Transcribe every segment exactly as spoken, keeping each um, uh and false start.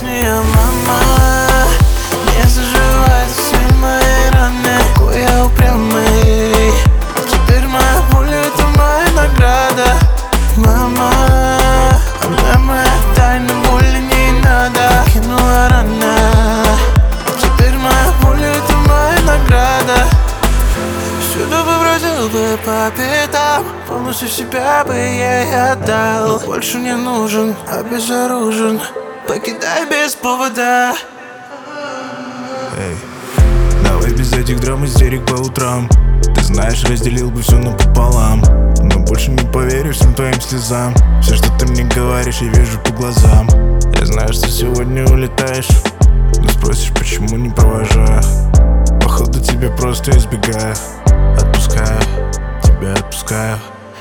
Ясная мама не заживает все мои раны. Какой я упрямый. Теперь моя боль — это моя награда. Мама, она моя тайна, боли не надо. Кинула рана. Теперь моя боль — это моя награда. Всюду бы бродил бы по пятам, полностью себя бы я ей отдал. Но больше не нужен, обезоружен, покидай без повода. Эй, давай без этих драм истерик по утрам. Ты знаешь, разделил бы все напополам, но больше не поверю всем твоим слезам. Все, что ты мне говоришь, я вижу по глазам. Я знаю, что сегодня улетаешь, но спросишь, почему не провожаю. Походу тебя просто избегаю. Отпускаю, тебя отпускаю.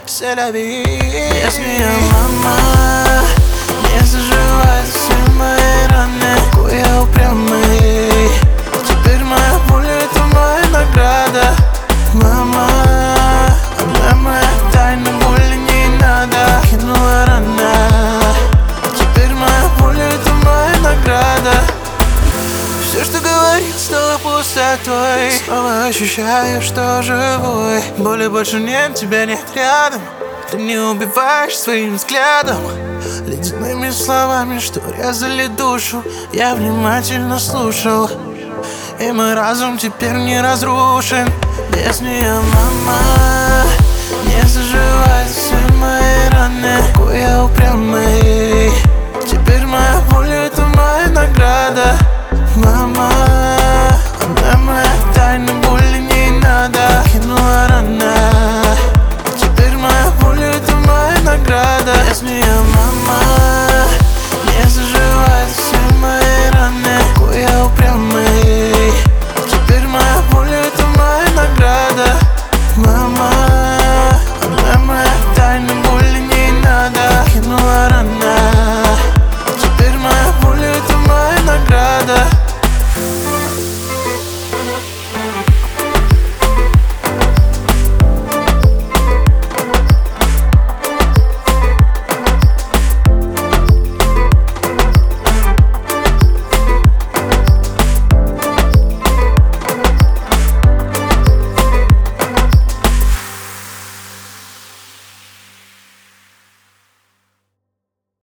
Ясная мама не заживает все мои раны. Какой я упрямый. Теперь моя боль — это моя награда. Мама, она моя тайна, боли не надо. Кинула рана. Теперь моя боль — это моя награда. Все, что говорит, стало пустотой. Снова ощущаю, что живой. Боли больше нет, тебя нет рядом. Ты не убиваешь своим взглядом, ледяными словами, что резали душу. Я внимательно слушал, и мой разум теперь не разрушен. Без нее, мама, не заживает все мои раны. Какой я упрямый. Теперь моя боль — это моя награда. Мама,